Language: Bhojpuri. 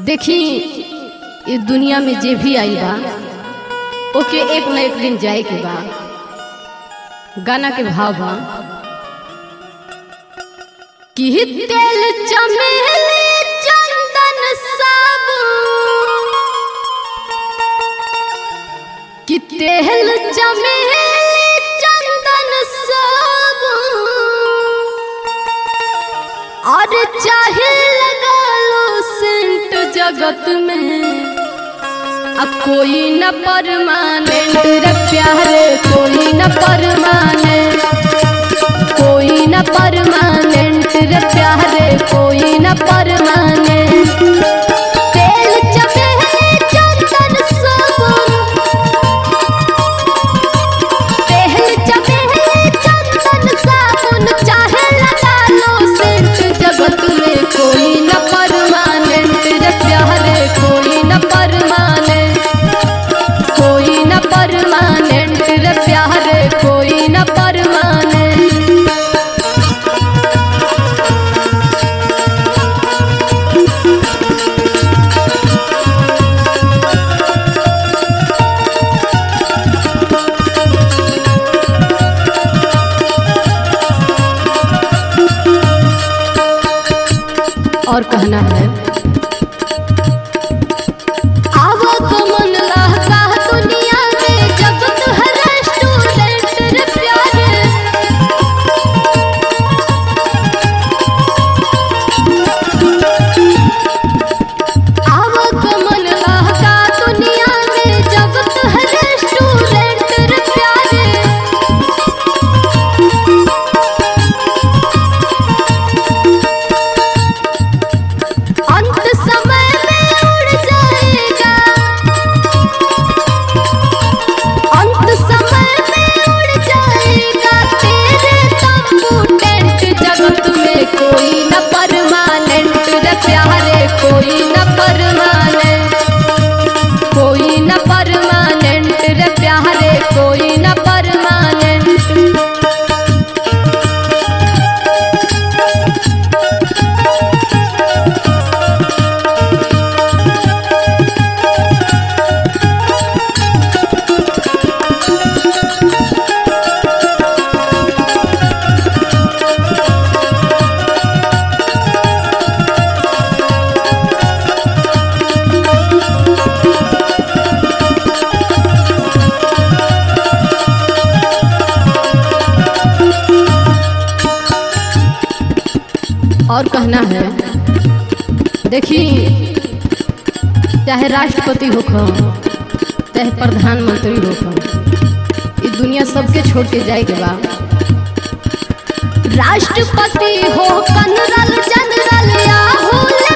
देखी इस दुनिया में जे भी आई बा ओके एक न एक दिन जाए के बा। गाना के भाव बा कि तेल चमेली चंदन साबुन, कि तेल चमेली चंदन साबुन और चाहे लगा लो सेंट जगत में, अब कोई न परमानेंट रे प्यारे, कोई न परमानेंट, कोई न परमानेंट रे प्यारे, कोई न परमानेंट। तेल चमेली चंदन साबुन, तेल चमेली चंदन साबुन चाहे लगा लो सेंट जगत में, कोई न परमानेंट रे प्यारे, कोई न परमानेंट, कोई न परमानेंट रे प्यारे, कोई न परमानेंट। और कहना है आवो तो मन लहका दुनिया में, जगत है रेस्टोरेंट रे प्यारे, आवो तो मन लहका दुनिया में, जगत है रेस्टोरेंट रे प्यारे। अंत समय में उड़ जाएगा, अंत समय में उड़ जाएगा तेरे तंबू टेंट जगत में, कोई न परमानेंट रे प्यारे, कोई न परमानेंट, कोई न परमानेंट रे प्यारे, कोई न परमानेंट। और कहना है देखी चाहे राष्ट्रपति होखो चाहे प्रधानमंत्री होखो, ये दुनिया सबके छोड़ के जाए के बा। राष्ट्रपति हो जनरल जनरल या हो